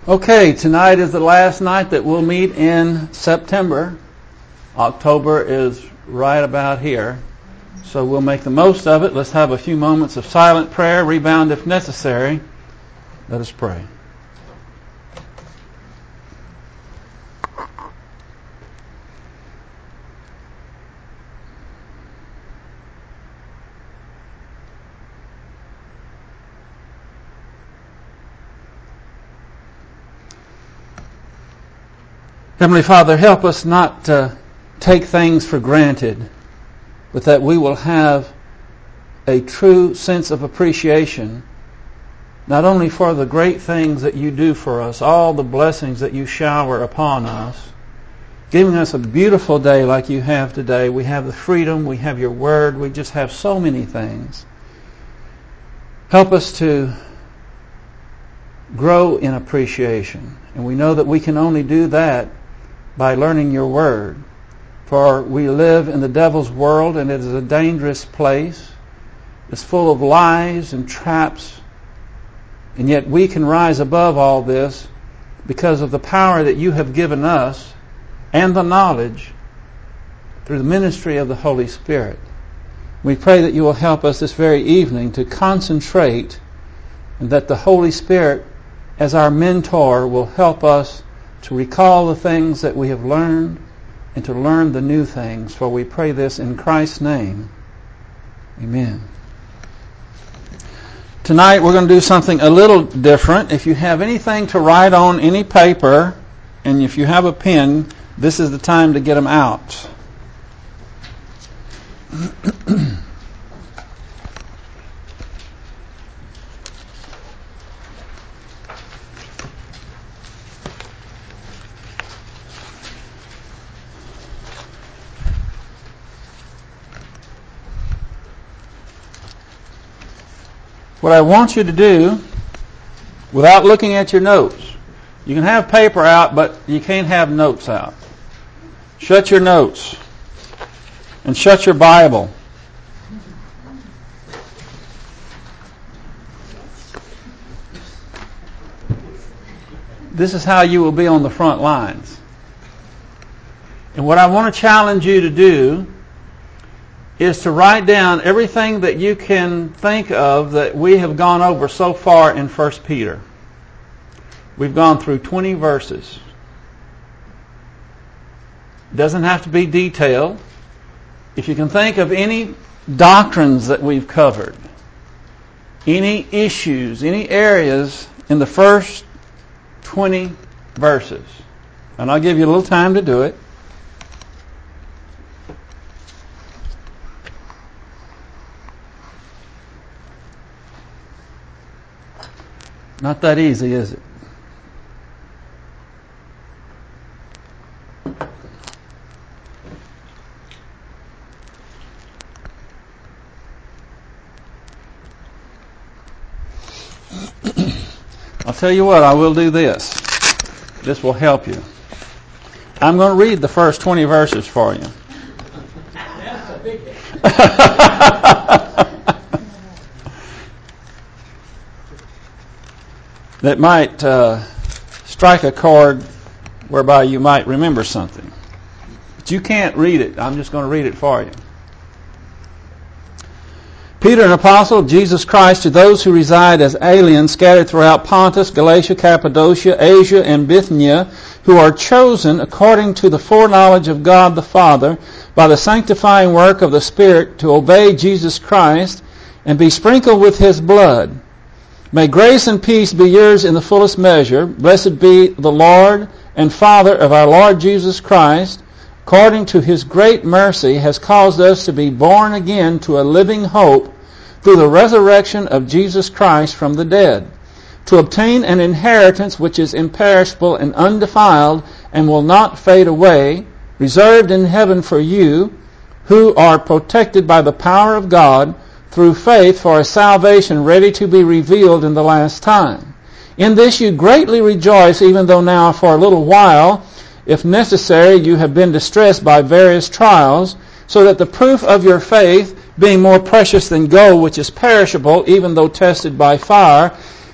Okay, tonight is the last night that we'll meet in September. October is right about here, so we'll make the most of it. Let's have a few moments of silent prayer, rebound if necessary. Let us pray. Heavenly Father, help us not to take things for granted, but that we will have a true sense of appreciation, not only for the great things that you do for us, all the blessings that you shower upon us, giving us a beautiful day like you have today. We have the freedom, we have your word, we just have so many things. Help us to grow in appreciation, and we know that we can only do that by learning your word. For we live in the devil's world, and it is a dangerous place. It's full of lies and traps, and yet we can rise above all this because of the power that you have given us and the knowledge through the ministry of the Holy Spirit. We pray that you will help us this very evening to concentrate, and that the Holy Spirit as our mentor will help us to recall the things that we have learned and to learn the new things. For we pray this in Christ's name. Amen. Tonight we're going to do something a little different. If you have anything to write on, any paper, and if you have a pen, this is the time to get them out. What I want you to do, without looking at your notes, you can have paper out, but you can't have notes out. Shut your notes and shut your Bible. This is how you will be on the front lines. And what I want to challenge you to do is to write down everything that you can think of that we have gone over so far in 1 Peter. We've gone through 20 verses. It doesn't have to be detailed. If you can think of any doctrines that we've covered, any issues, any areas in the first 20 verses, and I'll give you a little time to do it. Not that easy, is it? I'll tell you what, I will do this. This will help you. I'm going to read the first 20 verses for you. That's a big that might strike a chord whereby you might remember something. But you can't read it. I'm just going to read it for you. Peter, an apostle of Jesus Christ, to those who reside as aliens scattered throughout Pontus, Galatia, Cappadocia, Asia, and Bithynia, who are chosen according to the foreknowledge of God the Father by the sanctifying work of the Spirit to obey Jesus Christ and be sprinkled with His blood. May grace and peace be yours in the fullest measure. Blessed be the Lord and Father of our Lord Jesus Christ, according to His great mercy, has caused us to be born again to a living hope through the resurrection of Jesus Christ from the dead, to obtain an inheritance which is imperishable and undefiled and will not fade away, reserved in heaven for you, who are protected by the power of God through faith for a salvation ready to be revealed in the last time. In this you greatly rejoice, even though now for a little while, if necessary, you have been distressed by various trials, so that the proof of your faith, being more precious than gold which is perishable, even though tested by fire,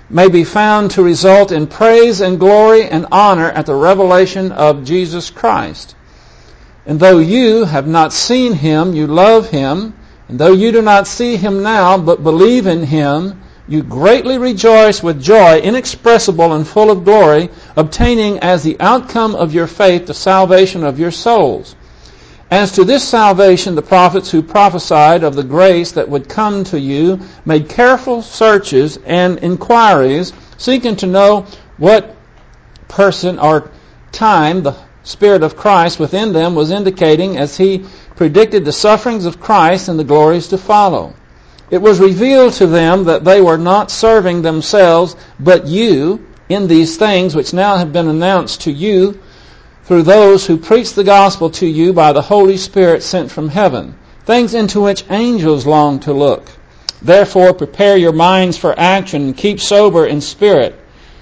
may be found to result in praise and glory and honor at the revelation of Jesus Christ. And though you have not seen him, you love him. And though you do not see him now, but believe in him, you greatly rejoice with joy inexpressible and full of glory, obtaining as the outcome of your faith the salvation of your souls. As to this salvation, the prophets who prophesied of the grace that would come to you made careful searches and inquiries, seeking to know what person or time the Spirit of Christ within them was indicating as he predicted the sufferings of Christ and the glories to follow. It was revealed to them that they were not serving themselves, but you, in these things which now have been announced to you through those who preach the gospel to you by the Holy Spirit sent from heaven, things into which angels long to look. Therefore, prepare your minds for action and keep sober in spirit.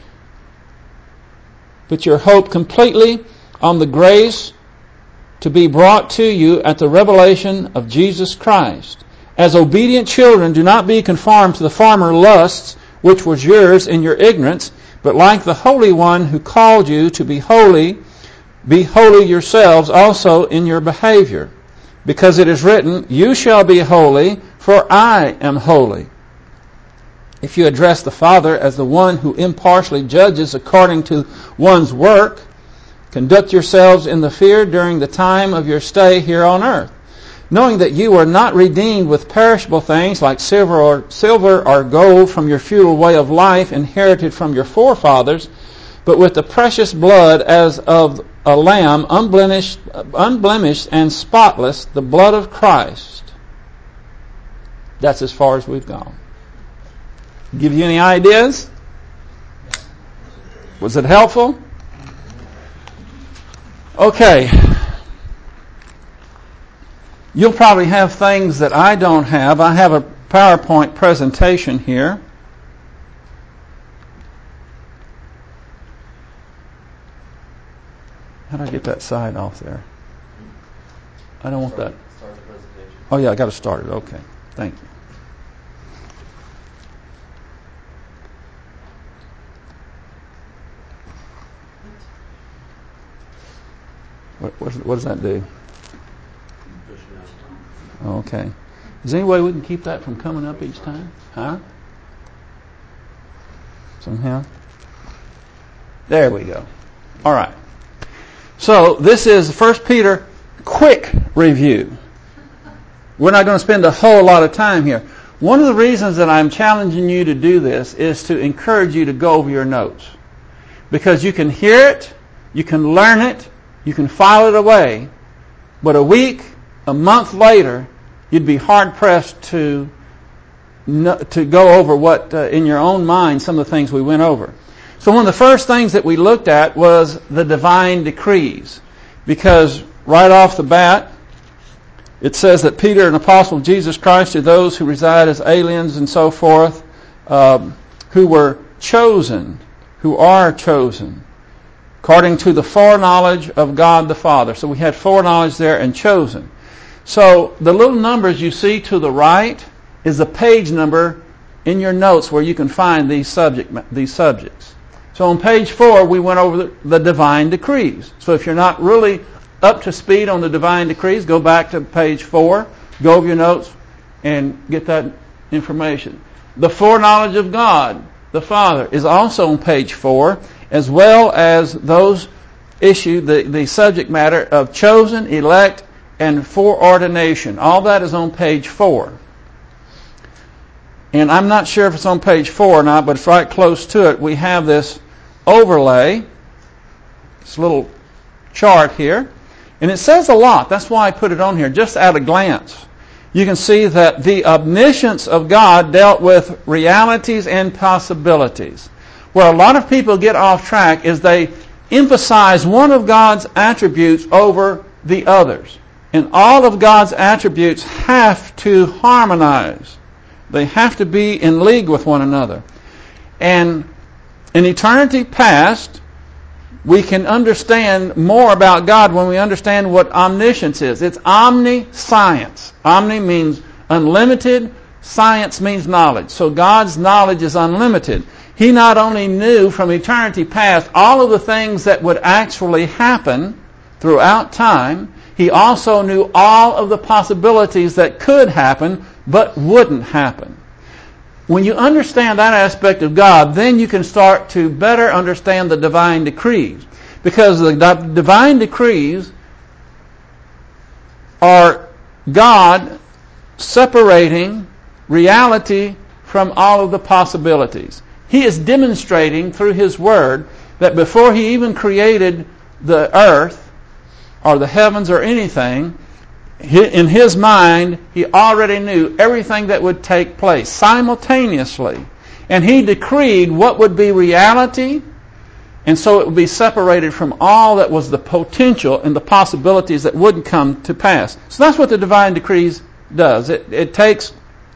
Put your hope completely on the grace to be brought to you at the revelation of Jesus Christ. As obedient children, do not be conformed to the former lusts which was yours in your ignorance, but like the Holy One who called you to be holy yourselves also in your behavior. Because it is written, you shall be holy, for I am holy. If you address the Father as the one who impartially judges according to one's work, conduct yourselves in the fear during the time of your stay here on earth, knowing that you are not redeemed with perishable things like silver or gold from your futile way of life inherited from your forefathers, but with the precious blood as of a lamb, unblemished and spotless, the blood of Christ. That's as far as we've gone. Give you any ideas? Was it helpful? Okay. You'll probably have things that I don't have. I have a PowerPoint presentation here. How do I get that side off there? I don't want that. Start the presentation. Oh yeah, I got to start it. Okay. Thank you. What does that do? Okay. Is there any way we can keep that from coming up each time? Huh? Somehow? There we go. All right. So this is 1 Peter quick review. We're not going to spend a whole lot of time here. One of the reasons that I'm challenging you to do this is to encourage you to go over your notes. Because you can hear it, you can learn it, you can file it away, but a week, a month later, you'd be hard-pressed to go over what, in your own mind, some of the things we went over. So one of the first things that we looked at was the divine decrees. Because right off the bat, it says that Peter, an apostle of Jesus Christ, to those who reside as aliens and so forth, who were chosen, who are chosen, according to the foreknowledge of God the Father. So we had foreknowledge there and chosen. So the little numbers you see to the right is the page number in your notes where you can find these subjects. So on page 4, we went over the divine decrees. So if you're not really up to speed on the divine decrees, go back to page 4, go over your notes, and get that information. The foreknowledge of God, the Father, is also on page 4, as well as those issues, the subject matter of chosen, elect, and foreordination. All that is on page 4. And I'm not sure if it's on page 4 or not, but it's right close to it. We have this overlay, this little chart here, and it says a lot. That's why I put it on here, just at a glance. You can see that the omniscience of God dealt with realities and possibilities. Where a lot of people get off track is they emphasize one of God's attributes over the others. And all of God's attributes have to harmonize. They have to be in league with one another. And in eternity past, we can understand more about God when we understand what omniscience is. It's omniscience. Omni means unlimited. Science means knowledge. So God's knowledge is unlimited. He not only knew from eternity past all of the things that would actually happen throughout time, he also knew all of the possibilities that could happen but wouldn't happen. When you understand that aspect of God, then you can start to better understand the divine decrees. Because the divine decrees are God separating reality from all of the possibilities. He is demonstrating through His Word that before He even created the earth or the heavens or anything, in His mind, He already knew everything that would take place simultaneously. And He decreed what would be reality, and so it would be separated from all that was the potential and the possibilities that wouldn't come to pass. So that's what the divine decrees does. It takes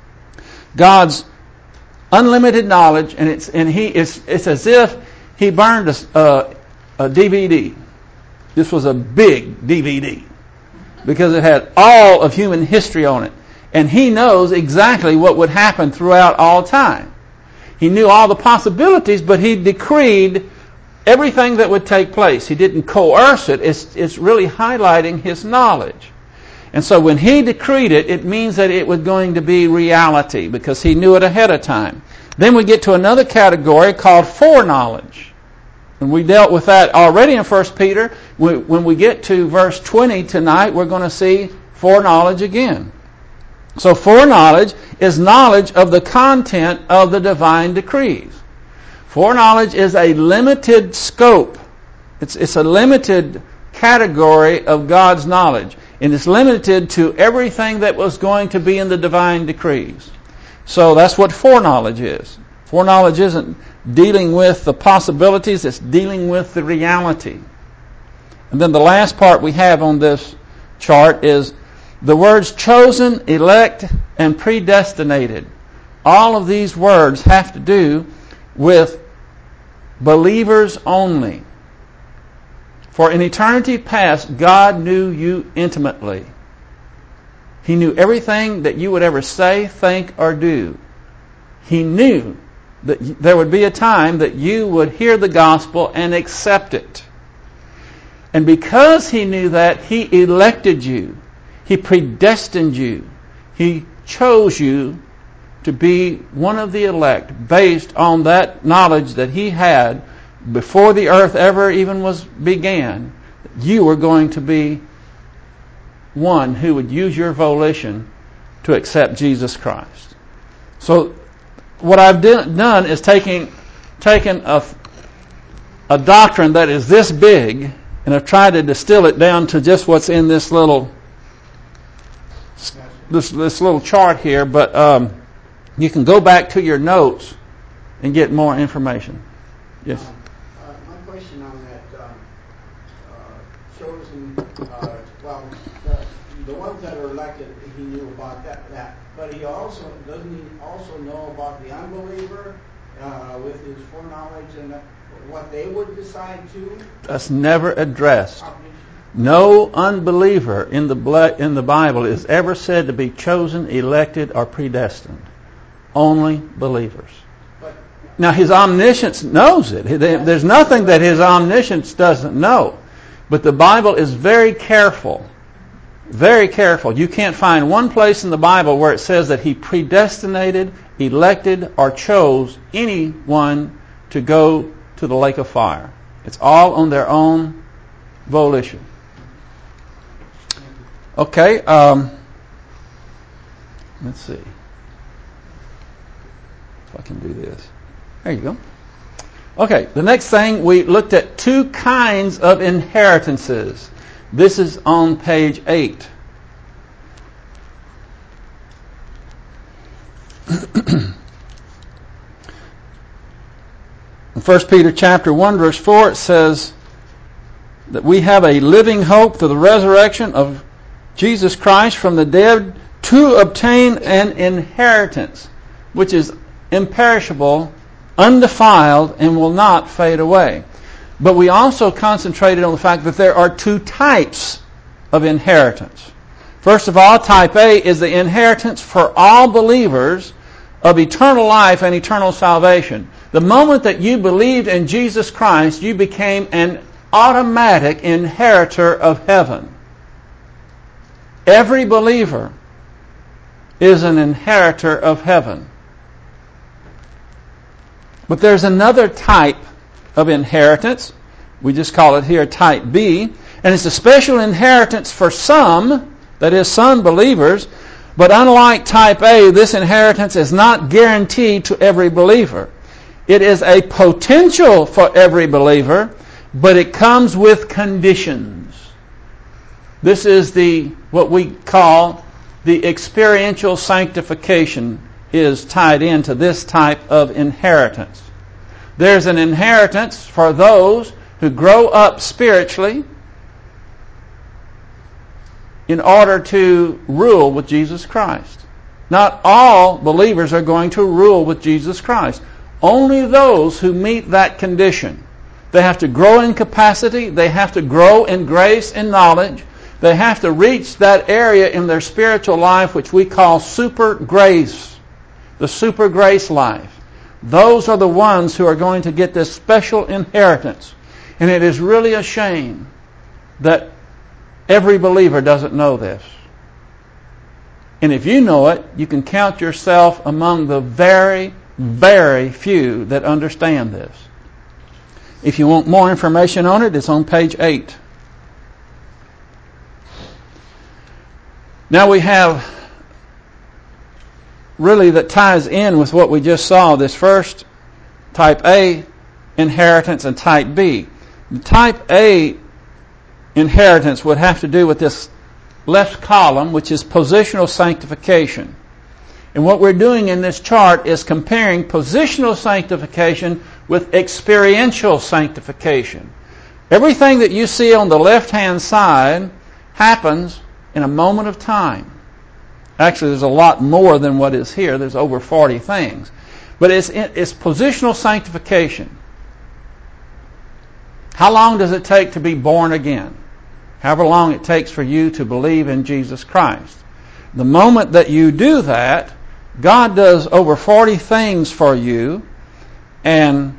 God's unlimited knowledge, and it's as if He burned a DVD. This was a big DVD because it had all of human history on it. And He knows exactly what would happen throughout all time. He knew all the possibilities, but He decreed everything that would take place. He didn't coerce it. It's really highlighting His knowledge. And so when He decreed it, it means that it was going to be reality because He knew it ahead of time. Then we get to another category called foreknowledge. And we dealt with that already in 1 Peter. When we get to verse 20 tonight, we're going to see foreknowledge again. So foreknowledge is knowledge of the content of the divine decrees. Foreknowledge is a limited scope. It's a limited category of God's knowledge. And it's limited to everything that was going to be in the divine decrees. So that's what foreknowledge is. Foreknowledge isn't dealing with the possibilities, it's dealing with the reality. And then the last part we have on this chart is the words chosen, elect, and predestinated. All of these words have to do with believers only. For in eternity past, God knew you intimately. He knew everything that you would ever say, think, or do. He knew that there would be a time that you would hear the gospel and accept it. And because He knew that, He elected you. He predestined you. He chose you to be one of the elect based on that knowledge that He had before the earth ever even began. You were going to be one who would use your volition to accept Jesus Christ. So what I've done is taken a doctrine that is this big, and I've tried to distill it down to just what's in this little chart here. But you can go back to your notes and get more information. Yes. My question on that chosen, the ones that are elected, He knew about that. But He also doesn't He also know about the unbeliever with His foreknowledge and what they would decide to? That's never addressed. No unbeliever in the Bible is ever said to be chosen, elected, or predestined. Only believers. Now His omniscience knows it. There's nothing that His omniscience doesn't know. But the Bible is very careful. Very careful. You can't find one place in the Bible where it says that He predestinated, elected, or chose anyone to go to the lake of fire. It's all on their own volition. Okay. Let's see if I can do this. There you go. Okay, the next thing, we looked at two kinds of inheritances. This is on page 8. In 1 Peter chapter 1, verse 4, it says that we have a living hope through the resurrection of Jesus Christ from the dead to obtain an inheritance, which is imperishable, undefiled, and will not fade away. But we also concentrated on the fact that there are two types of inheritance. First of all, type A is the inheritance for all believers of eternal life and eternal salvation. The moment that you believed in Jesus Christ, you became an automatic inheritor of heaven. Every believer is an inheritor of heaven. But there's another type of inheritance. We just call it here type B. And it's a special inheritance for some, that is, some believers. But unlike type A, this inheritance is not guaranteed to every believer. It is a potential for every believer, but it comes with conditions. This is what we call the experiential sanctification is tied into this type of inheritance. There's an inheritance for those who grow up spiritually in order to rule with Jesus Christ. Not all believers are going to rule with Jesus Christ. Only those who meet that condition. They have to grow in capacity. They have to grow in grace and knowledge. They have to reach that area in their spiritual life which we call super grace. The super grace life. Those are the ones who are going to get this special inheritance. And it is really a shame that every believer doesn't know this. And if you know it, you can count yourself among the very, very few that understand this. If you want more information on it, it's on page 8. Now we have really that ties in with what we just saw, this first type A inheritance and type B. The type A inheritance would have to do with this left column, which is positional sanctification. And what we're doing in this chart is comparing positional sanctification with experiential sanctification. Everything that you see on the left-hand side happens in a moment of time. Actually, there's a lot more than what is here. There's over 40 things. But it's positional sanctification. How long does it take to be born again? However long it takes for you to believe in Jesus Christ. The moment that you do that, God does over 40 things for you, and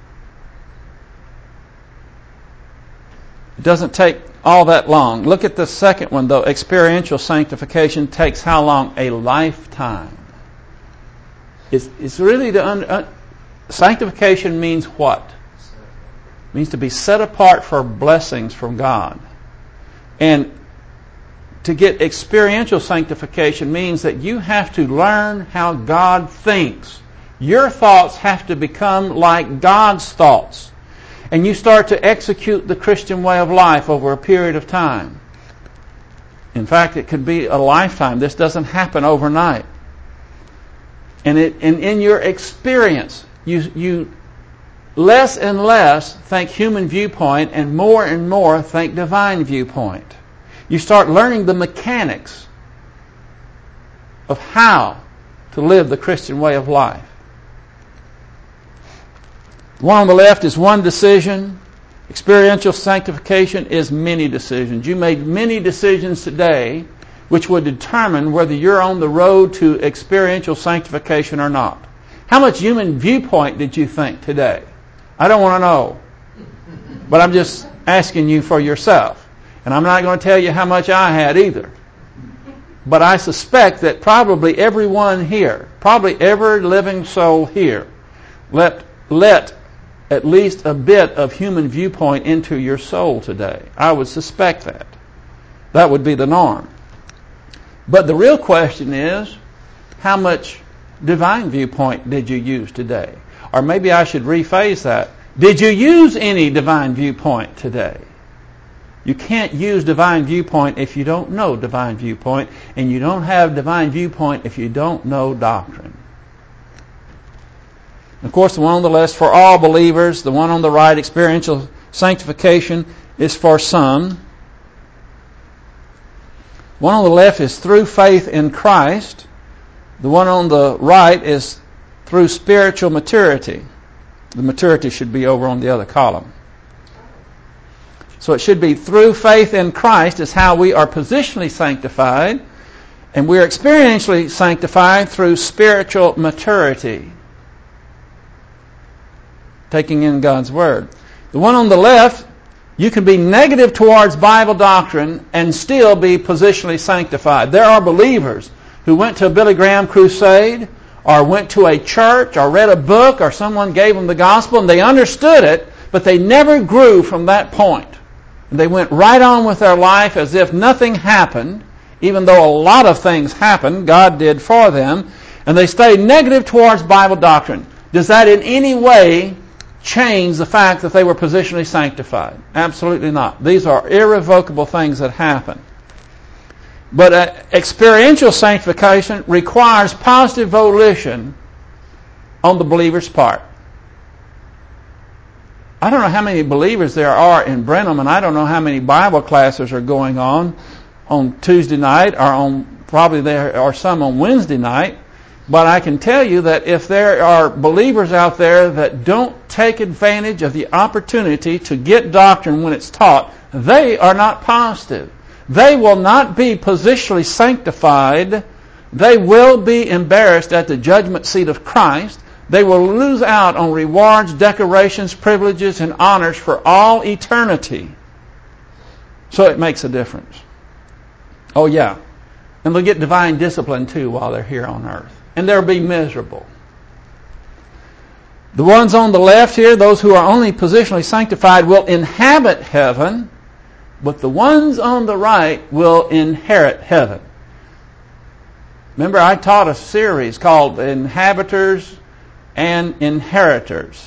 it doesn't take all that long. Look at the second one, though. Experiential sanctification takes how long? A lifetime. It's really sanctification means what? It means to be set apart for blessings from God. And to get experiential sanctification means that you have to learn how God thinks. Your thoughts have to become like God's thoughts. And you start to execute the Christian way of life over a period of time. In fact, it could be a lifetime. This doesn't happen overnight. And in your experience, you less and less think human viewpoint and more think divine viewpoint. You start learning the mechanics of how to live the Christian way of life. The one on the left is one decision. Experiential sanctification is many decisions. You made many decisions today which would determine whether you're on the road to experiential sanctification or not. How much human viewpoint did you think today? I don't want to know. But I'm just asking you for yourself. And I'm not going to tell you how much I had either. But I suspect that probably everyone here, probably every living soul here, let at least a bit of human viewpoint into your soul today. I would suspect that. That would be the norm. But the real question is, how much divine viewpoint did you use today? Or maybe I should rephrase that. Did you use any divine viewpoint today? You can't use divine viewpoint if you don't know divine viewpoint, and you don't have divine viewpoint if you don't know doctrine. Of course, the one on the left for all believers, the one on the right, experiential sanctification, is for some. One on the left is through faith in Christ. The one on the right is through spiritual maturity. The maturity should be over on the other column. So it should be through faith in Christ is how we are positionally sanctified, and we are experientially sanctified through spiritual maturity. taking in God's Word. The one on the left, you can be negative towards Bible doctrine and still be positionally sanctified. There are believers who went to a Billy Graham crusade or went to a church or read a book or someone gave them the gospel and they understood it, but they never grew from that point. And they went right on with their life as if nothing happened, even though a lot of things happened, God did for them, and they stayed negative towards Bible doctrine. Does that in any way change the fact that they were positionally sanctified? Absolutely not. These are irrevocable things that happen. But experiential sanctification requires positive volition on the believer's part. I don't know how many believers there are in Brenham, and I don't know how many Bible classes are going on Tuesday night, or probably there are some on Wednesday night. But I can tell you that if there are believers out there that don't take advantage of the opportunity to get doctrine when it's taught, they are not positive. They will not be positionally sanctified. They will be embarrassed at the judgment seat of Christ. They will lose out on rewards, decorations, privileges, and honors for all eternity. So it makes a difference. Oh yeah. And they'll get divine discipline too while they're here on earth. And they'll be miserable. The ones on the left here, those who are only positionally sanctified, will inhabit heaven, but the ones on the right will inherit heaven. Remember, I taught a series called Inhabitors and Inheritors.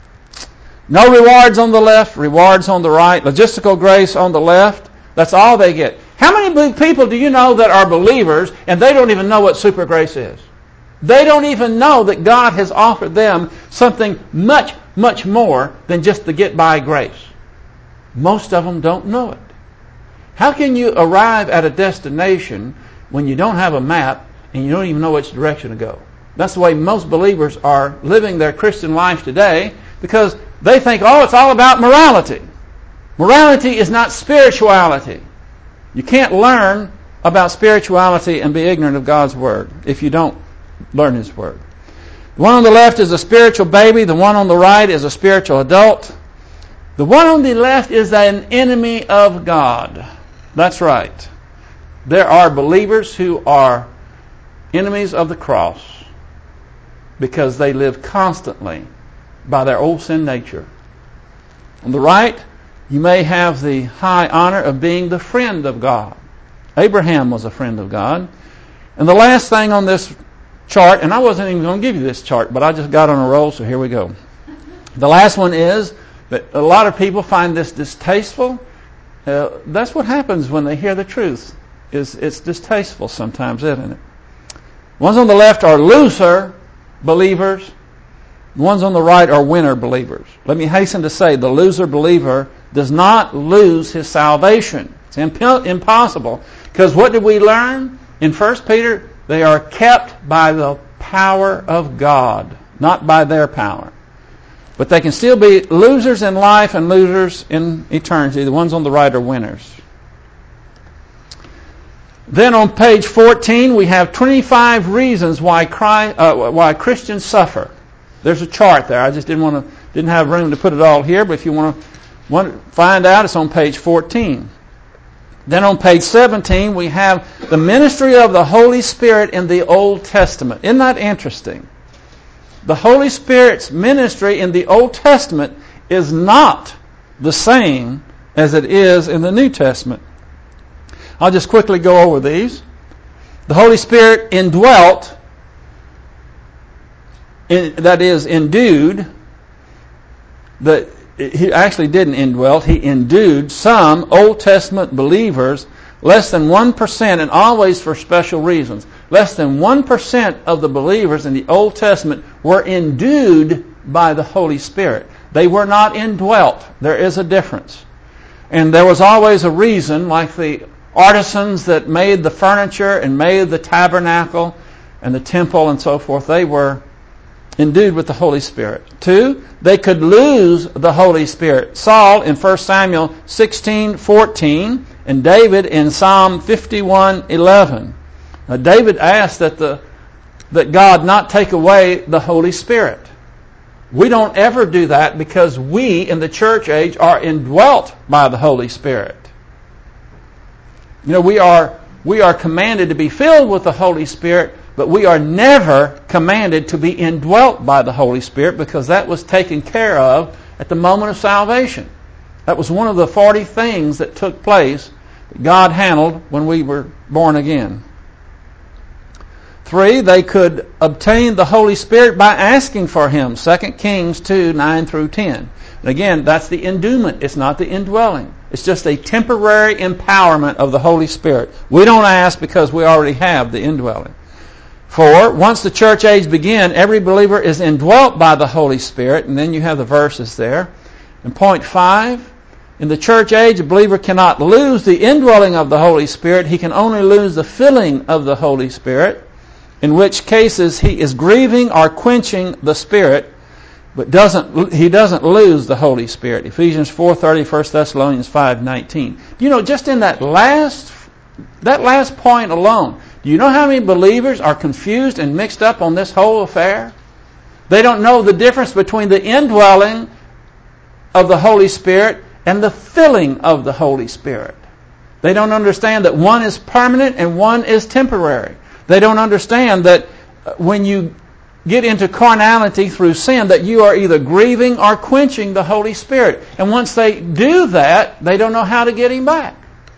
No rewards on the left, rewards on the right, logistical grace on the left. That's all they get. How many people do you know that are believers and they don't even know what super grace is? They don't even know that God has offered them something much, much more than just the get-by grace. Most of them don't know it. How can you arrive at a destination when you don't have a map and you don't even know which direction to go? That's the way most believers are living their Christian life today, because they think, oh, it's all about morality. Morality is not spirituality. You can't learn about spirituality and be ignorant of God's Word if you don't learn His Word. The one on the left is a spiritual baby. The one on the right is a spiritual adult. The one on the left is an enemy of God. That's right. There are believers who are enemies of the cross because they live constantly by their old sin nature. On the right, you may have the high honor of being the friend of God. Abraham was a friend of God. And the last thing on this chart, and I wasn't even going to give you this chart, but I just got on a roll, so here we go. The last one is that a lot of people find this distasteful. That's what happens when they hear the truth. It's distasteful sometimes, isn't it? The ones on the left are loser believers. The ones on the right are winner believers. Let me hasten to say the loser believer does not lose his salvation. It's impossible. Because what did we learn in 1 Peter? They are kept by the power of God, not by their power. But they can still be losers in life and losers in eternity. The ones on the right are winners. Then on page 14, we have 25 reasons why Christians suffer. There's a chart there. I just didn't have room to put it all here, but if you want to find out, it's on page 14. Then on page 17, we have the ministry of the Holy Spirit in the Old Testament. Isn't that interesting? The Holy Spirit's ministry in the Old Testament is not the same as it is in the New Testament. I'll just quickly go over these. The Holy Spirit indwelt, that is, endued. He actually didn't indwelt. He endued some Old Testament believers, less than 1%, and always for special reasons. Less than 1% of the believers in the Old Testament were endued by the Holy Spirit. They were not indwelt. There is a difference. And there was always a reason, like the artisans that made the furniture and made the tabernacle and the temple and so forth. They were endued with the Holy Spirit. 2, they could lose the Holy Spirit. Saul in 1 Samuel 16:14 and David in Psalm 51:11. David asked that God not take away the Holy Spirit. We don't ever do that because we in the church age are indwelt by the Holy Spirit. You know, we are commanded to be filled with the Holy Spirit, but we are never commanded to be indwelt by the Holy Spirit because that was taken care of at the moment of salvation. That was one of the 40 things that took place that God handled when we were born again. 3, they could obtain the Holy Spirit by asking for Him. 2 Kings 2, 9 through 10. And again, that's the endowment. It's not the indwelling. It's just a temporary empowerment of the Holy Spirit. We don't ask because we already have the indwelling. 4, once the church age began, every believer is indwelt by the Holy Spirit. And then you have the verses there. And point 5, in the church age, a believer cannot lose the indwelling of the Holy Spirit. He can only lose the filling of the Holy Spirit, in which cases he is grieving or quenching the Spirit, but he doesn't lose the Holy Spirit. Ephesians 4:30, 1 Thessalonians 5:19. You know, just in that last point alone, do you know how many believers are confused and mixed up on this whole affair? They don't know the difference between the indwelling of the Holy Spirit and the filling of the Holy Spirit. They don't understand that one is permanent and one is temporary. They don't understand that when you get into carnality through sin, that you are either grieving or quenching the Holy Spirit. And once they do that, they don't know how to get Him back.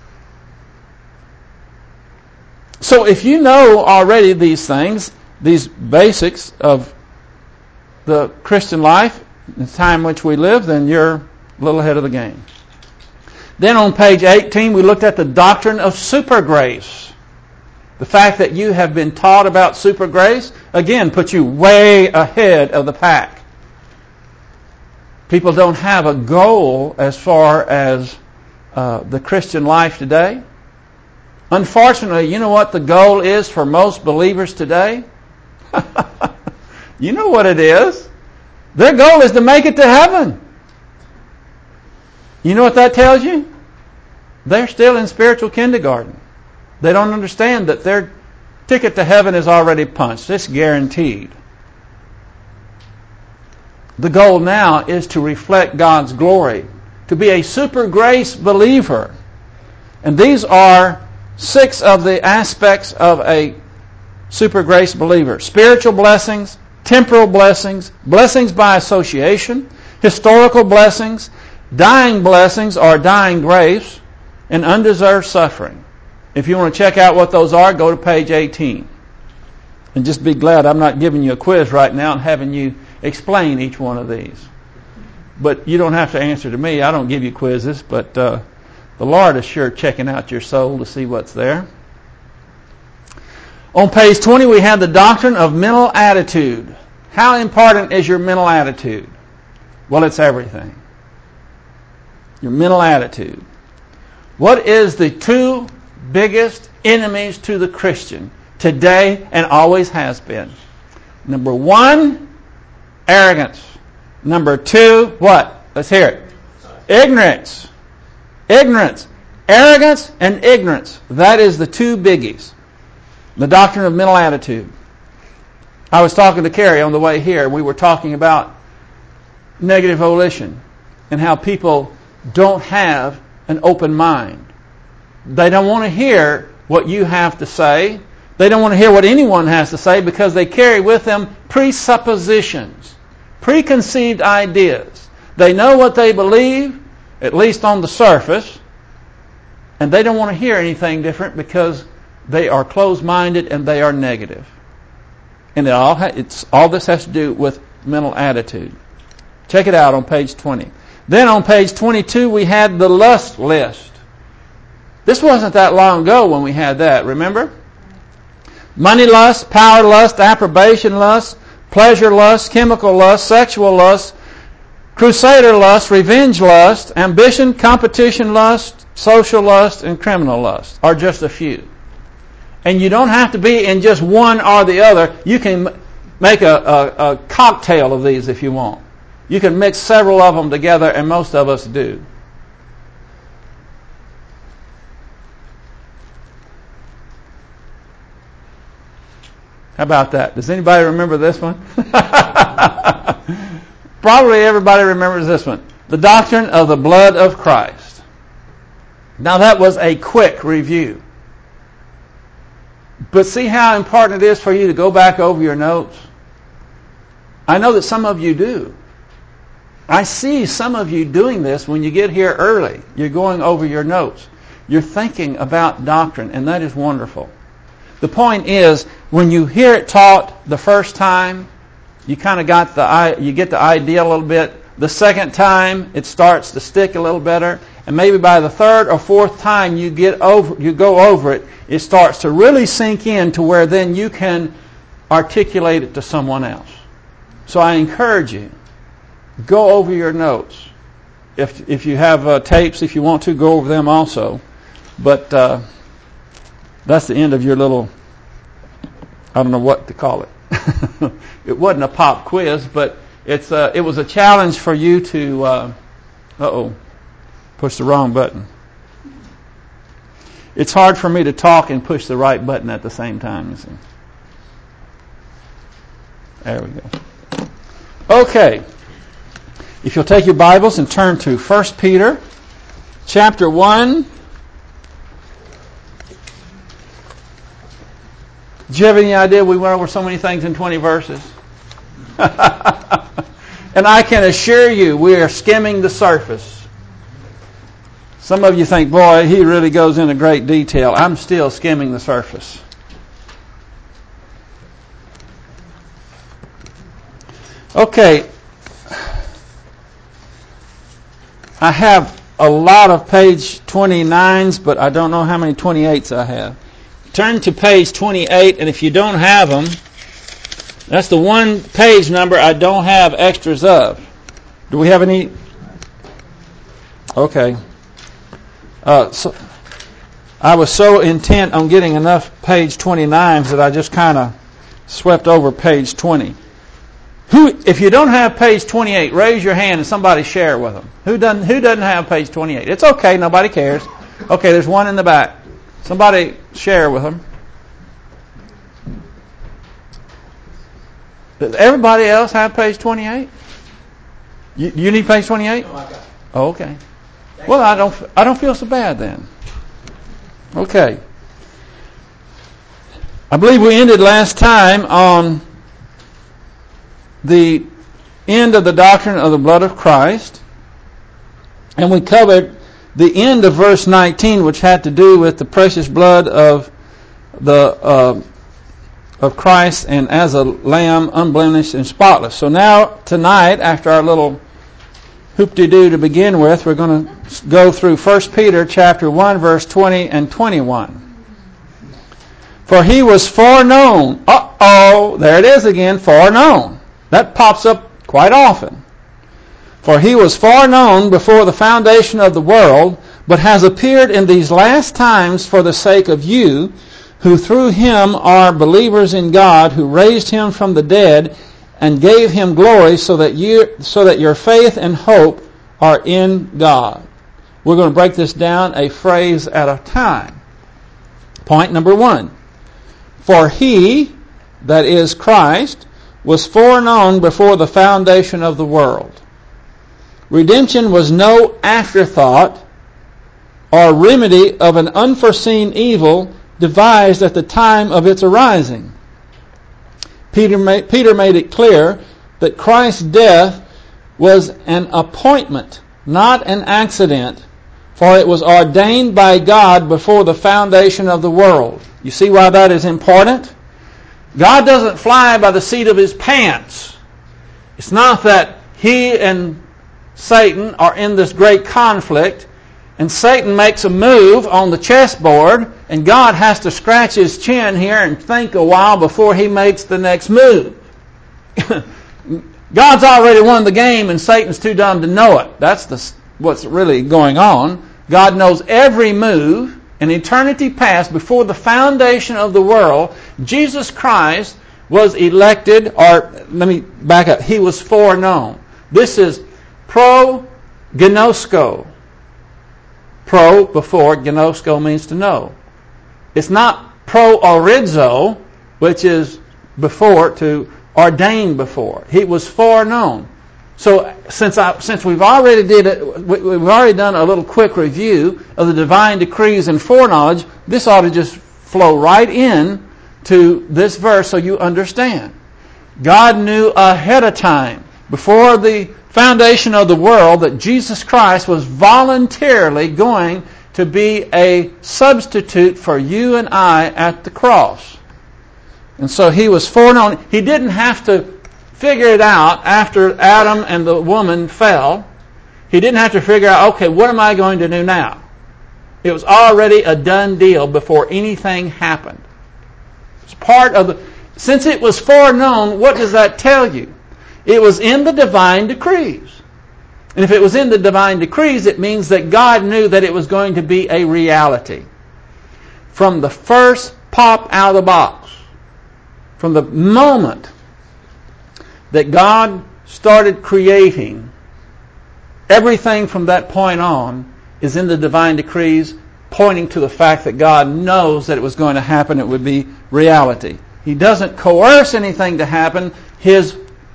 So if you know already these things, these basics of the Christian life, the time in which we live, then you're a little ahead of the game. Then on page 18, we looked at the doctrine of super grace. The fact that you have been taught about super grace, again, puts you way ahead of the pack. People don't have a goal as far as the Christian life today. Unfortunately, you know what the goal is for most believers today? You know what it is. Their goal is to make it to heaven. You know what that tells you? They're still in spiritual kindergarten. They don't understand that their ticket to heaven is already punched. It's guaranteed. The goal now is to reflect God's glory, to be a super grace believer. And these are 6 of the aspects of a super grace believer. Spiritual blessings, temporal blessings, blessings by association, historical blessings, dying blessings or dying grace, and undeserved suffering. If you want to check out what those are, go to page 18. And just be glad I'm not giving you a quiz right now and having you explain each one of these. But you don't have to answer to me. I don't give you quizzes, but the Lord is sure checking out your soul to see what's there. On page 20, we have the doctrine of mental attitude. How important is your mental attitude? Well, it's everything. Your mental attitude. What is the 2 biggest enemies to the Christian today and always has been? Number 1, arrogance. Number 2, what? Let's hear it. Ignorance. Ignorance. Arrogance and ignorance. That is the 2 biggies. The doctrine of mental attitude. I was talking to Carrie on the way here. We were talking about negative volition and how people don't have an open mind. They don't want to hear what you have to say. They don't want to hear what anyone has to say because they carry with them presuppositions, preconceived ideas. They know what they believe, at least on the surface, and they don't want to hear anything different because they are closed-minded and they are negative. And all this has to do with mental attitude. Check it out on page 20. Then on page 22, we had the lust list. This wasn't that long ago when we had that, remember? Money lust, power lust, approbation lust, pleasure lust, chemical lust, sexual lust, crusader lust, revenge lust, ambition, competition lust, social lust, and criminal lust are just a few. And you don't have to be in just one or the other. You can make a cocktail of these if you want. You can mix several of them together, and most of us do. How about that? Does anybody remember this one? Probably everybody remembers this one. The doctrine of the blood of Christ. Now that was a quick review. But see how important it is for you to go back over your notes? I know that some of you do. I see some of you doing this when you get here early. You're going over your notes. You're thinking about doctrine, and that is wonderful. The point is, when you hear it taught the first time, you kind of you get the idea a little bit. The second time, it starts to stick a little better, and maybe by the third or fourth time you go over it, it starts to really sink in to where then you can articulate it to someone else. So I encourage you, go over your notes. If you have tapes, if you want to, go over them also. But that's the end of your little, I don't know what to call it. It wasn't a pop quiz, but it was a challenge for you to, push the wrong button. It's hard for me to talk and push the right button at the same time, you see. There we go. Okay. If you'll take your Bibles and turn to 1 Peter chapter 1. Do you have any idea we went over so many things in 20 verses? And I can assure you we are skimming the surface. Some of you think, boy, he really goes into great detail. I'm still skimming the surface. Okay. I have a lot of page 29s, but I don't know how many 28s I have. Turn to page 28, and if you don't have them, that's the one page number I don't have extras of. Do we have any? Okay. So I was so intent on getting enough page 29s that I just kind of swept over page 20. If you don't have page 28, raise your hand and somebody share it with them. Who doesn't have page 28? It's okay, nobody cares. Okay, there's one in the back. Somebody share with them. Does everybody else have page 28? You need page 28? No, I got it. Oh, okay. Well, I don't feel so bad then. Okay. I believe we ended last time on the end of the doctrine of the blood of Christ, and we covered the end of verse 19, which had to do with the precious blood of Christ and as a lamb, unblemished and spotless. So now tonight, after our little hoop-de-doo to begin with, we're going to go through 1 Peter chapter 1, verse 20 and 21. For he was foreknown. There it is again, foreknown. That pops up quite often. For he was foreknown before the foundation of the world, but has appeared in these last times for the sake of you, who through him are believers in God, who raised him from the dead and gave him glory, so that your faith and hope are in God. We're going to break this down a phrase at a time. Point number 1. For he, that is Christ, was foreknown before the foundation of the world. Redemption was no afterthought or remedy of an unforeseen evil devised at the time of its arising. Peter made it clear that Christ's death was an appointment, not an accident, for it was ordained by God before the foundation of the world. You see why that is important? God doesn't fly by the seat of his pants. It's not that he and Satan are in this great conflict, and Satan makes a move on the chessboard, and God has to scratch his chin here and think a while before he makes the next move. God's already won the game, and Satan's too dumb to know it. That's what's really going on. God knows every move. In eternity past, before the foundation of the world, Jesus Christ was elected, or let me back up, he was foreknown. This is pro-gnosko. Pro, before, gnosko means to know. It's not pro-orizo, which is before, to ordain before. He was foreknown. So since we've already we've already done a little quick review of the divine decrees and foreknowledge, this ought to just flow right in to this verse so you understand. God knew ahead of time, before the foundation of the world, that Jesus Christ was voluntarily going to be a substitute for you and I at the cross. And so he was foreknown. He didn't have to figure it out after Adam and the woman fell. He didn't have to figure out, okay, what am I going to do now? It was already a done deal before anything happened. It's part of the... Since it was foreknown, what does that tell you? It was in the divine decrees. And if it was in the divine decrees, it means that God knew that it was going to be a reality. From the first pop out of the box, from the moment that God started creating, everything from that point on is in the divine decrees, pointing to the fact that God knows that it was going to happen. It would be reality. He doesn't coerce anything to happen. His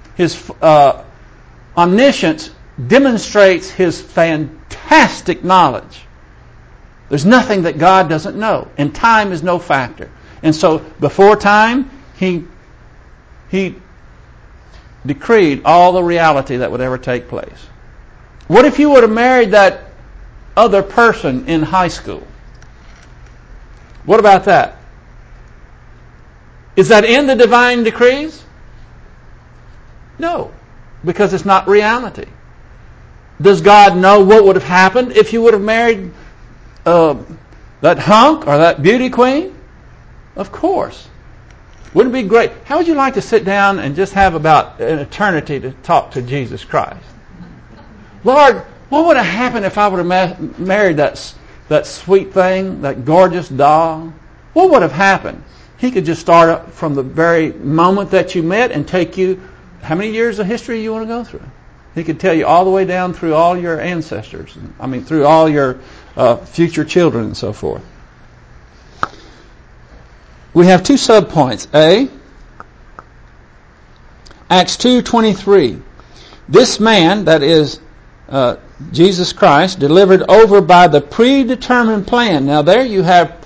omniscience demonstrates His fantastic knowledge. There's nothing that God doesn't know, and time is no factor. And so before time, He decreed all the reality that would ever take place. What if you would have married that other person in high school? What about that? Is that in the divine decrees? No, because it's not reality. Does God know what would have happened if you would have married that hunk or that beauty queen? Of course. Wouldn't it be great? How would you like to sit down and just have about an eternity to talk to Jesus Christ? Lord, what would have happened if I would have married that sweet thing, that gorgeous doll? What would have happened? He could just start up from the very moment that you met and take you, how many years of history you want to go through? He could tell you all the way down through all your ancestors. Through all your future children and so forth. We have two subpoints. A, Acts 2:23. This man, that is Jesus Christ, delivered over by the predetermined plan. Now there you have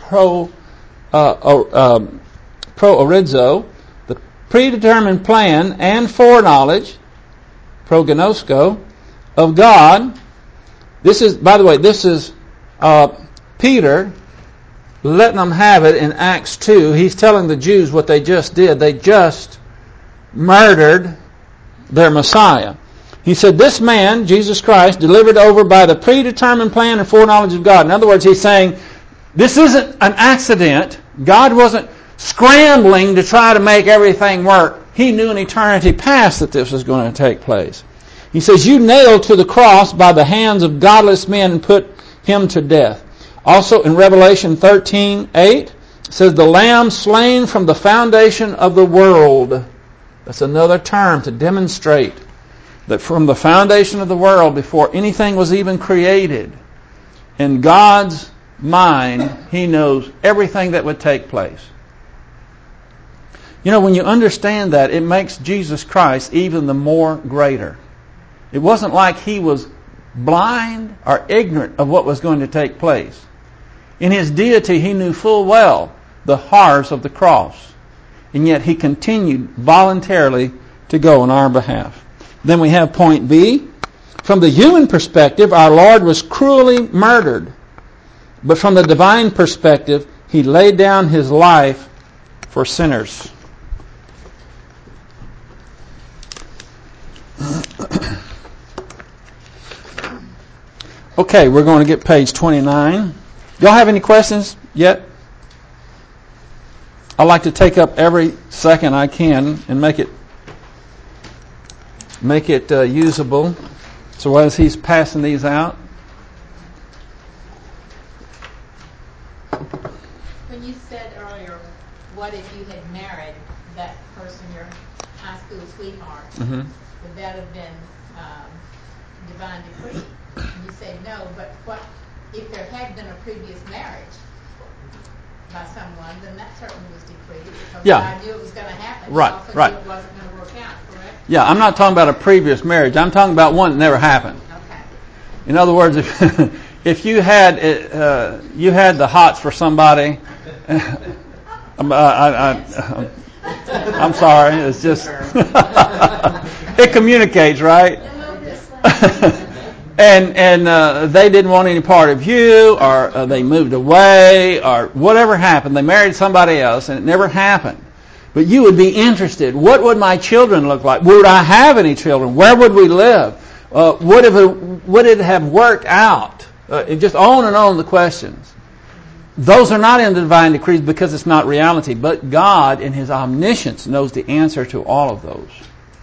proorizo, the predetermined plan and foreknowledge, prognosko, of God. This is, by the way, Peter letting them have it in Acts 2. He's telling the Jews what they just did. They just murdered their Messiah. He said, this man, Jesus Christ, delivered over by the predetermined plan and foreknowledge of God. In other words, he's saying, this isn't an accident. God wasn't scrambling to try to make everything work. He knew in eternity past that this was going to take place. He says, you nailed to the cross by the hands of godless men and put him to death. Also in Revelation 13:8, it says, the Lamb slain from the foundation of the world. That's another term to demonstrate that from the foundation of the world, before anything was even created, in God's mind, He knows everything that would take place. You know, when you understand that, it makes Jesus Christ even the more greater. It wasn't like He was blind or ignorant of what was going to take place. In His deity, He knew full well the horrors of the cross. And yet He continued voluntarily to go on our behalf. Then we have point B. From the human perspective, our Lord was cruelly murdered. But from the divine perspective, He laid down His life for sinners. Okay, we're going to get page 29. Y'all have any questions yet? I like to take up every second I can and make it usable. So as he's passing these out. When you said earlier, what if you had married that person, your high school sweetheart? Mm-hmm. Would that have been divine decree? And you say no, but what if there had been a previous marriage? by someone, then that certainly was decreed because Yeah. God knew it was going to happen. Right, He also right. knew it wasn't going to work out, correct? Yeah, I'm not talking about a previous marriage. I'm talking about one that never happened. Okay. In other words, if you had the hots for somebody, I'm sorry, it's just it communicates, right? and they didn't want any part of you, or they moved away, or whatever happened. They married somebody else, and it never happened. But you would be interested. What would my children look like? Would I have any children? Where would we live? Would it have worked out? Just on and on the questions. Those are not in the divine decrees because it's not reality. But God, in His omniscience, knows the answer to all of those.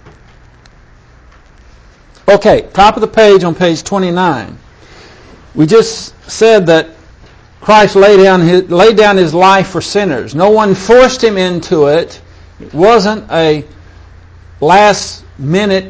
Okay, top of the page on page 29. We just said that Christ laid down His life for sinners. No one forced Him into it. It wasn't a last-minute,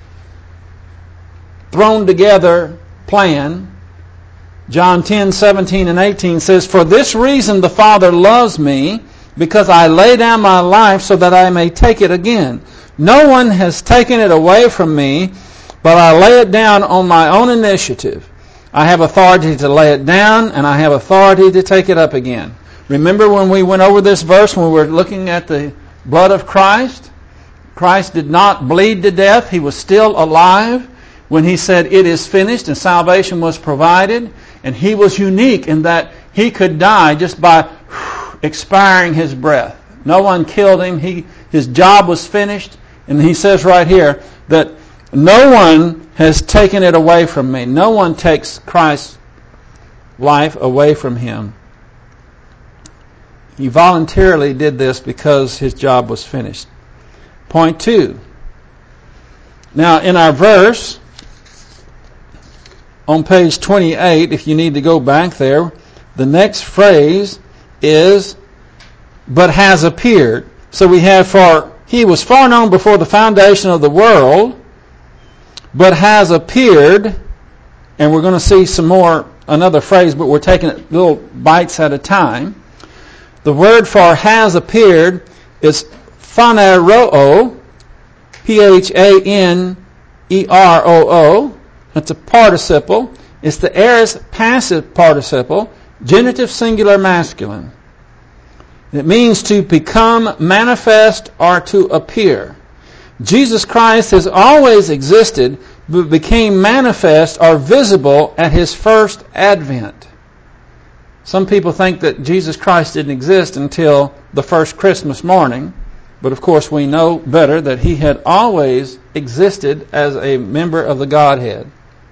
thrown-together plan. John 10:17 and 18 says, "For this reason the Father loves me, because I lay down my life so that I may take it again. No one has taken it away from me, but I lay it down on my own initiative. I have authority to lay it down, and I have authority to take it up again." Remember when we went over this verse, when we were looking at the blood of Christ? Christ did not bleed to death. He was still alive when He said, "It is finished," and salvation was provided. And He was unique in that He could die just by expiring His breath. No one killed Him. His job was finished. And He says right here that no one has taken it away from me. No one takes Christ's life away from Him. He voluntarily did this because His job was finished. Point 2. Now in our verse, on page 28, if you need to go back there, the next phrase is, "but has appeared." So we have, "For He was foreknown before the foundation of the world, but has appeared," and we're going to see another phrase, but we're taking it little bites at a time. The word for has appeared is phaneroo, Phaneroo. It's a participle. It's the aorist passive participle, genitive singular masculine. It means to become manifest or to appear. Jesus Christ has always existed, but became manifest or visible at His first advent. Some people think that Jesus Christ didn't exist until the first Christmas morning, but of course we know better that He had always existed as a member of the Godhead.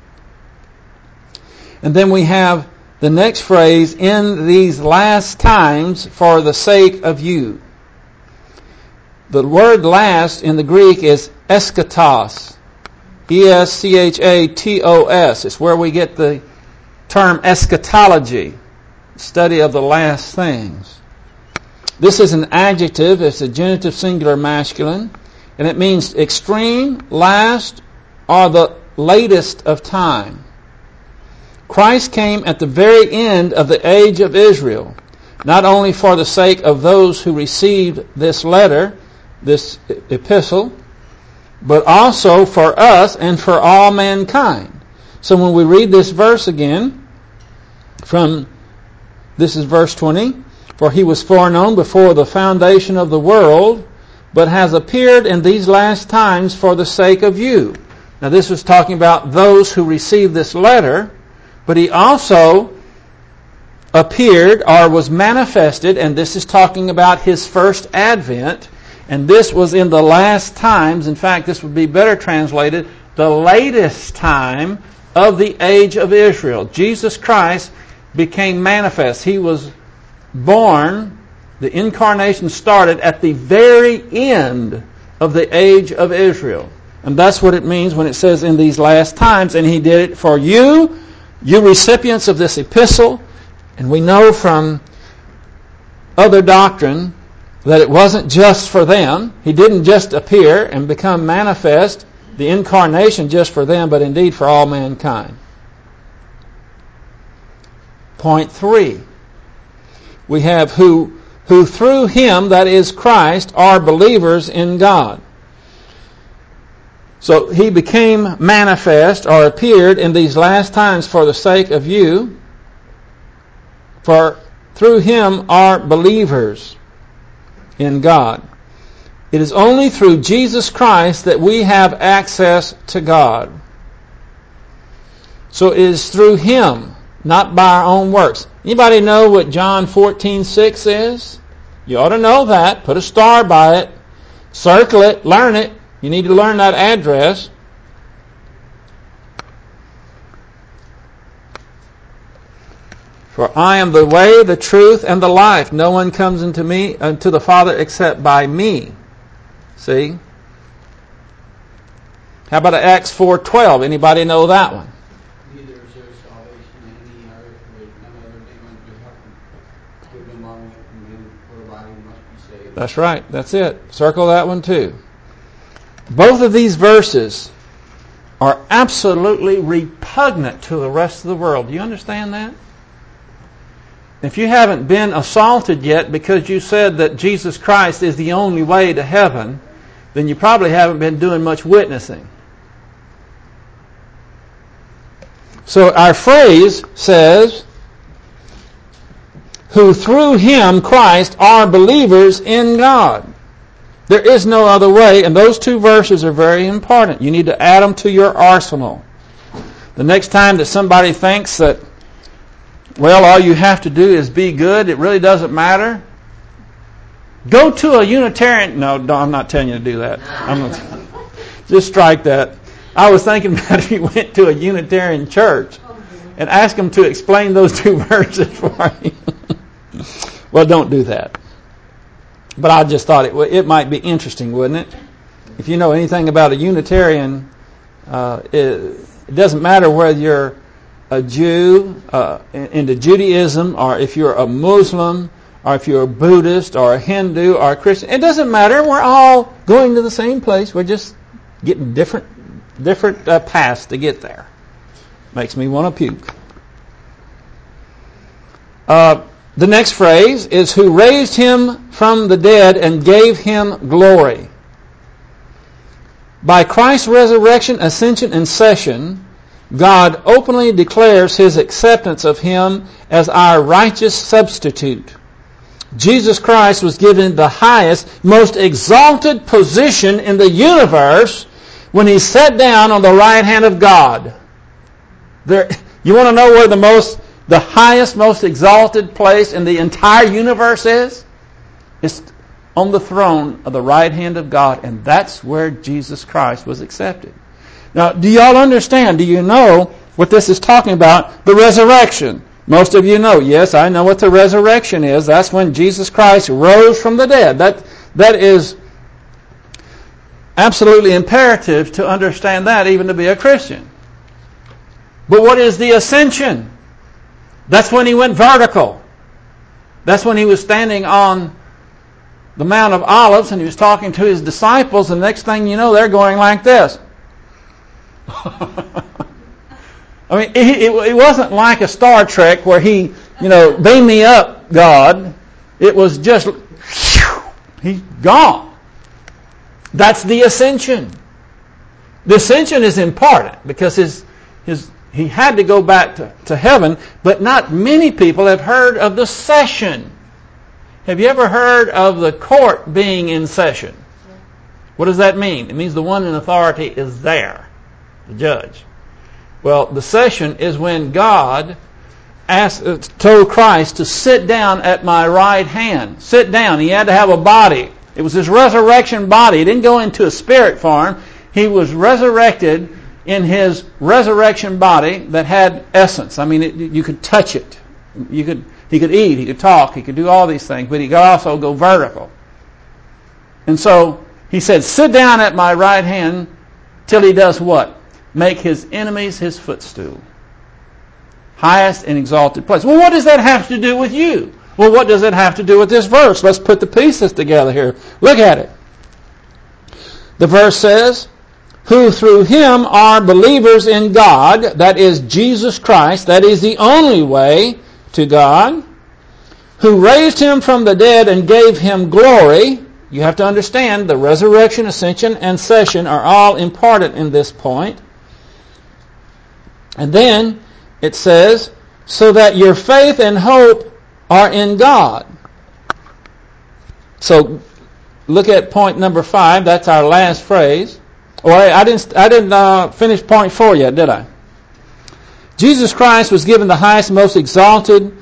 And then we have the next phrase, "in these last times for the sake of you." The word last in the Greek is eschatos. E-S-C-H-A-T-O-S. It's where we get the term eschatology, study of the last things. This is an adjective. It's a genitive singular masculine, and it means extreme, last, or the latest of time. Christ came at the very end of the age of Israel, not only for the sake of those who received this letter, this epistle, but also for us and for all mankind. So when we read this verse again, this is verse 20, "For He was foreknown before the foundation of the world, but has appeared in these last times for the sake of you." Now this was talking about those who received this letter, but He also appeared or was manifested, and this is talking about His first advent, and this was in the last times. In fact, this would be better translated, the latest time of the age of Israel. Jesus Christ became manifest. He was born, the incarnation started at the very end of the age of Israel. And that's what it means when it says in these last times, and He did it for you recipients of this epistle. And we know from other doctrine that it wasn't just for them. He didn't just appear and become manifest, the incarnation just for them, but indeed for all mankind. Point 3. We have who through him, that is Christ, are believers in God. So he became manifest or appeared in these last times for the sake of you. For through him are believers in God. It is only through Jesus Christ that we have access to God. So it is through him, not by our own works. Anybody know what John 14:6 is? You ought to know that. Put a star by it. Circle it. Learn it. You need to learn that address. For I am the way, the truth, and the life. No one comes unto the Father except by me. See? How about Acts 4:12? Anybody know that one? Neither is there salvation in any other, with none other name under heaven given among men whereby we must be saved. That's right. That's it. Circle that one too. Both of these verses are absolutely repugnant to the rest of the world. Do you understand that? If you haven't been assaulted yet because you said that Jesus Christ is the only way to heaven, then you probably haven't been doing much witnessing. So our phrase says, who through him, Christ, are believers in God. There is no other way, and those two verses are very important. You need to add them to your arsenal. The next time that somebody thinks that, well, all you have to do is be good, it really doesn't matter, go to a Unitarian. No, I'm not telling you to do that. Just strike that. I was thinking about if you went to a Unitarian church and asked them to explain those two verses for you. Well, don't do that. But I just thought it might be interesting, wouldn't it? If you know anything about a Unitarian, it doesn't matter whether you're a Jew into Judaism, or if you're a Muslim, or if you're a Buddhist, or a Hindu, or a Christian. It doesn't matter. We're all going to the same place. We're just getting different paths to get there. Makes me want to puke. The next phrase is who raised him from the dead and gave him glory. By Christ's resurrection, ascension, and session, God openly declares his acceptance of him as our righteous substitute. Jesus Christ was given the highest, most exalted position in the universe when he sat down on the right hand of God. You want to know where the highest, most exalted place in the entire universe is? It's on the throne of the right hand of God, and that's where Jesus Christ was accepted. Now, do y'all understand? Do you know what this is talking about? The resurrection. Most of you know. Yes, I know what the resurrection is. That's when Jesus Christ rose from the dead. That is absolutely imperative to understand that, even to be a Christian. But what is the ascension? That's when he went vertical. That's when he was standing on the Mount of Olives and he was talking to his disciples, and the next thing you know, they're going like this. I mean, it wasn't like a Star Trek where he, beam me up, God. It was just, he's gone. That's the ascension. The ascension is important because he had to go back to heaven, but not many people have heard of the session. Have you ever heard of the court being in session? What does that mean? It means the one in authority is there, the judge. Well, the session is when God told Christ to sit down at my right hand. Sit down. He had to have a body. It was his resurrection body. He didn't go into a spirit form. He was resurrected in his resurrection body that had essence. I mean, you could touch it. He could eat. He could talk. He could do all these things. But he could also go vertical. And so he said, sit down at my right hand till he does what? Make his enemies his footstool. Highest and exalted place. Well, what does that have to do with you? Well, what does it have to do with this verse? Let's put the pieces together here. Look at it. The verse says, who through him are believers in God, that is Jesus Christ, that is the only way to God, who raised him from the dead and gave him glory. You have to understand the resurrection, ascension, and session are all important in this point. And then it says, so that your faith and hope are in God. So look at point number 5. That's our last phrase. Or I didn't finish point 4 yet, did I? Jesus Christ was given the highest, most exalted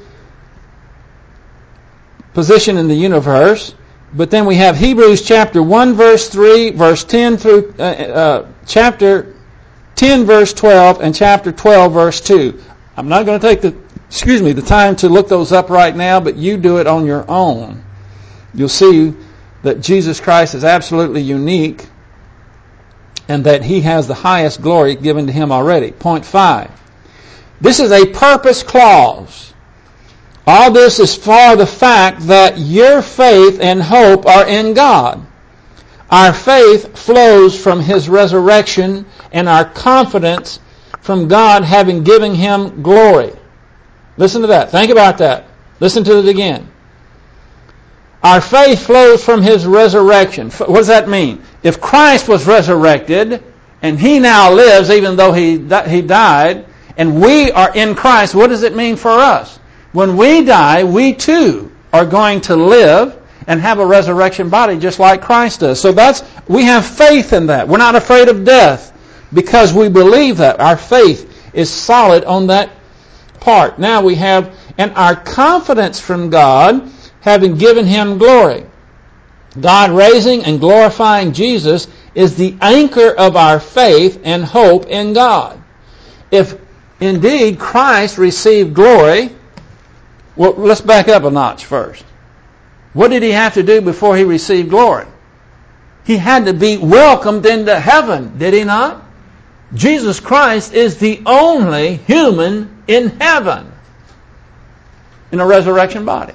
position in the universe. But then we have Hebrews chapter 1 verse 3, verse 10 through chapter 10 verse 12, and chapter 12 verse 2. I'm not going to take the time to look those up right now, but you do it on your own. You'll see that Jesus Christ is absolutely unique and that he has the highest glory given to him already. Point 5. This is a purpose clause. All this is for the fact that your faith and hope are in God. Our faith flows from his resurrection and our confidence from God having given him glory. Listen to that. Think about that. Listen to it again. Our faith flows from his resurrection. What does that mean? If Christ was resurrected and he now lives even though he died, and we are in Christ, what does it mean for us? When we die, we too are going to live and have a resurrection body just like Christ does. So we have faith in that. We're not afraid of death because we believe that. Our faith is solid on that part. Now we have, and our confidence from God having given him glory. God raising and glorifying Jesus is the anchor of our faith and hope in God. If indeed Christ received glory, well, let's back up a notch first. What did he have to do before he received glory? He had to be welcomed into heaven, did he not? Jesus Christ is the only human in heaven in a resurrection body.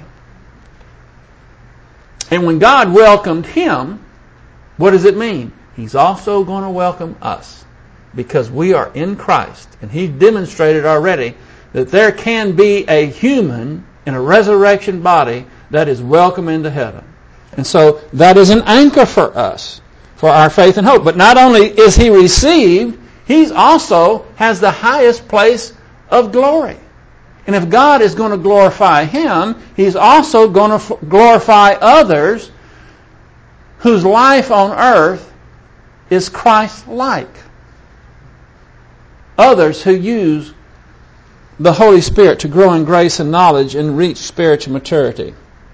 And when God welcomed him, what does it mean? He's also going to welcome us because we are in Christ. And he demonstrated already that there can be a human in a resurrection body that is welcome into heaven. And so that is an anchor for us, for our faith and hope. But not only is he received, he also has the highest place of glory. And if God is going to glorify him, he's also going to glorify others whose life on earth is Christ-like. Others who use the Holy Spirit to grow in grace and knowledge and reach spiritual maturity.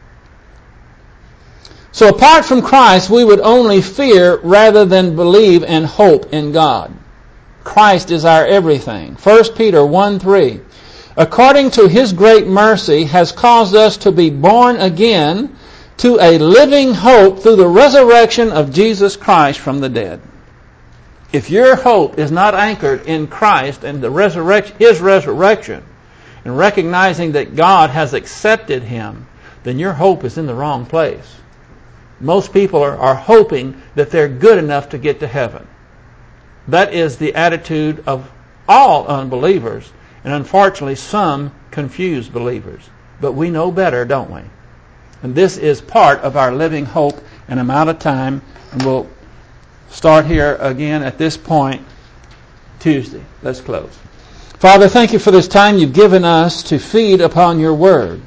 So apart from Christ, we would only fear rather than believe and hope in God. Christ is our everything. 1 Peter 1:3. According to his great mercy has caused us to be born again to a living hope through the resurrection of Jesus Christ from the dead. If your hope is not anchored in Christ and his resurrection, and recognizing that God has accepted him, then your hope is in the wrong place. Most people are hoping that they're good enough to get to heaven. That is the attitude of all unbelievers, and unfortunately some confused believers. But we know better, don't we? And this is part of our living hope, and I'm out of time, and we'll start here again at this point Tuesday. Let's close. Father, thank you for this time you've given us to feed upon your word.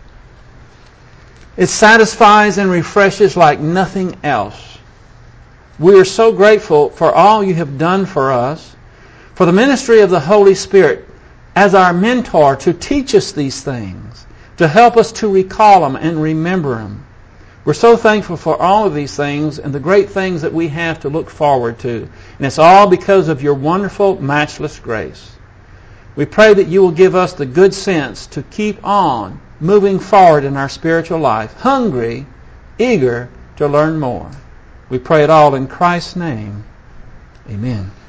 It satisfies and refreshes like nothing else. We are so grateful for all you have done for us, for the ministry of the Holy Spirit as our mentor to teach us these things, to help us to recall them and remember them. We're so thankful for all of these things and the great things that we have to look forward to. And it's all because of your wonderful, matchless grace. We pray that you will give us the good sense to keep on moving forward in our spiritual life, hungry, eager to learn more. We pray it all in Christ's name. Amen.